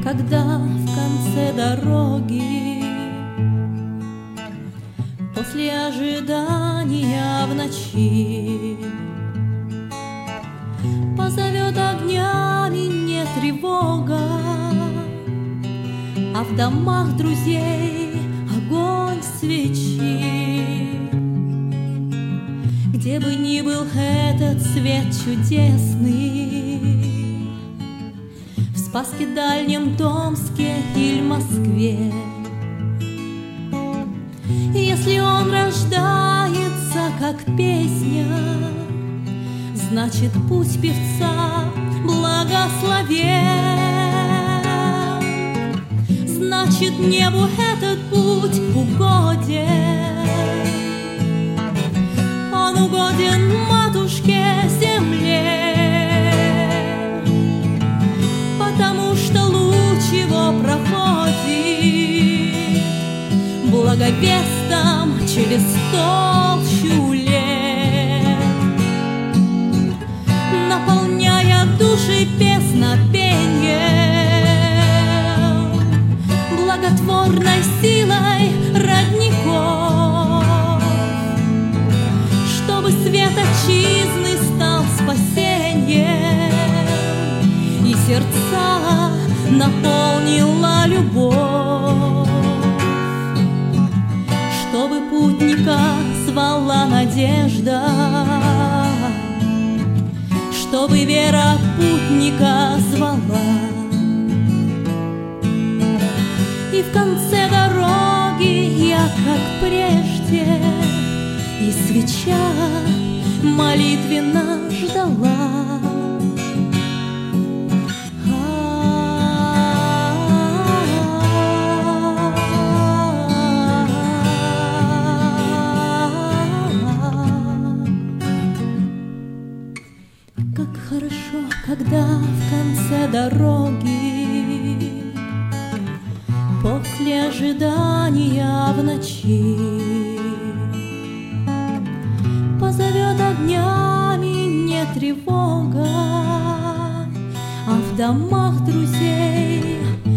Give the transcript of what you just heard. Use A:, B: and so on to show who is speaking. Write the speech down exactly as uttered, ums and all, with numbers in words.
A: когда в конце дороги, после ожидания в ночи, позовет огнями не тревога, а в домах друзей огонь свечи. Где бы ни был этот свет чудесный, в Спасске Дальнем, Томске или Москве, если он рождается как песня, значит путь певца благословен. Значит небу этот путь угоден. Он угоден матушке земле, потому что луч его проходит благовестом через толщу лет, наполняя души песнопеньем, благотворной силой родников, чтобы свет отчизны стал спасением и сердца наполнила любовь, чтобы путника звала надежда, чтобы вера путника звала. И в конце дороги я, как прежде, и свеча молитвенно ждала. Как хорошо, когда в конце дороги, после ожидания в ночи, позовет огнями не тревога, а в домах друзей